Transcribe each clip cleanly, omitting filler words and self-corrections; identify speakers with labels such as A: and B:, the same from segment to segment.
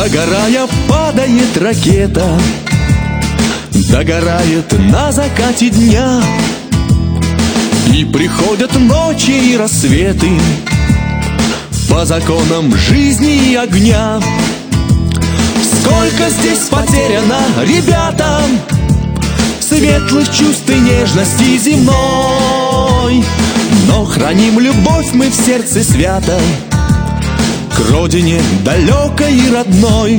A: Догорая, падает ракета, догорает на закате дня. И приходят ночи и рассветы по законам жизни и огня. Сколько здесь потеряно, ребята, светлых чувств и нежности земной. Но храним любовь мы в сердце свято к родине далекой и родной.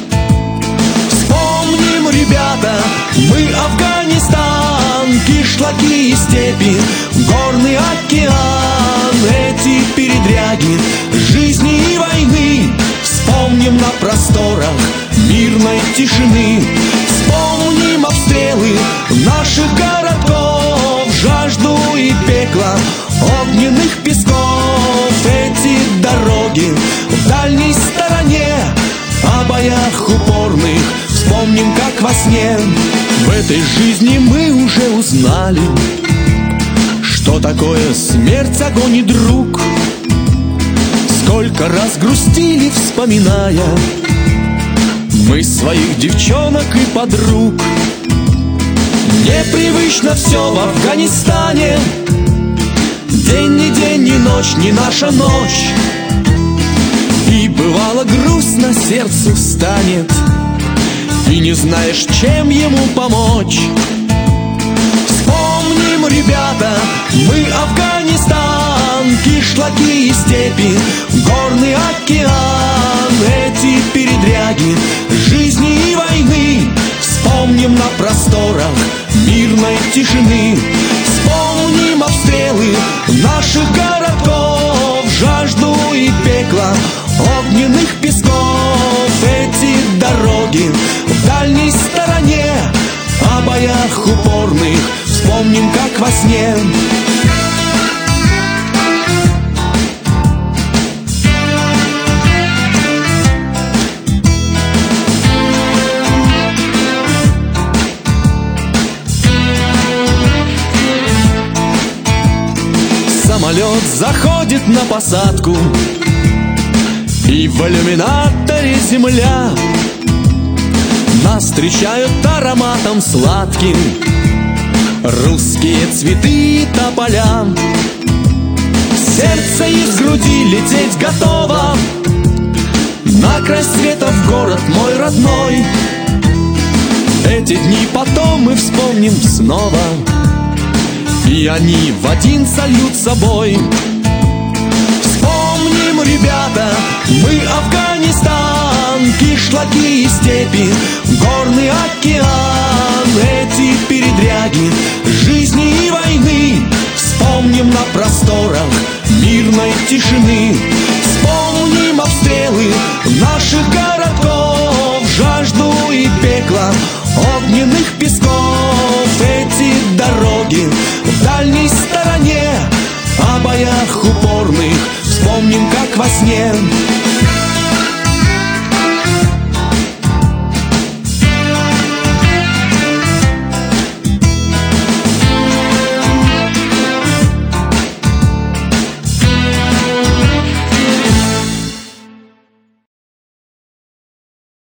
A: Вспомним, ребята, мы Афганистан, кишлаки и степи, горный океан, эти передряги жизни и войны. Вспомним на просторах мирной тишины, вспомним обстрелы наших городков, жажду и пекло огненных песков. Эти дороги в дальней стороне, о боях упорных вспомним, как во сне. В этой жизни мы уже узнали, что такое смерть, огонь и друг. Сколько раз грустили, вспоминая мы своих девчонок и подруг. Непривычно все в Афганистане, день не день, ни ночь, не наша ночь. И бывало грустно, сердцу станет, и не знаешь, чем ему помочь. Вспомним, ребята, мы Афганистан, кишлаки и степи, горный океан, эти передряги жизни и войны. Вспомним на просторах мирной тишины, вспомним обстрелы наших городков, жажду и пекло огненных песков. Эти дороги в дальней стороне, о боях упорных вспомним, как во сне. Самолет заходит на посадку, и в иллюминаторе земля. Нас встречают ароматом сладким русские цветы и тополя. Сердце из груди лететь готово на край света, в город мой родной. Эти дни потом мы вспомним снова, и они в один сольют собой. Вспомним, ребята, мы Афганистан, кишлаки и степи, горный океан, эти передряги жизни и войны. Вспомним на просторах мирной тишины,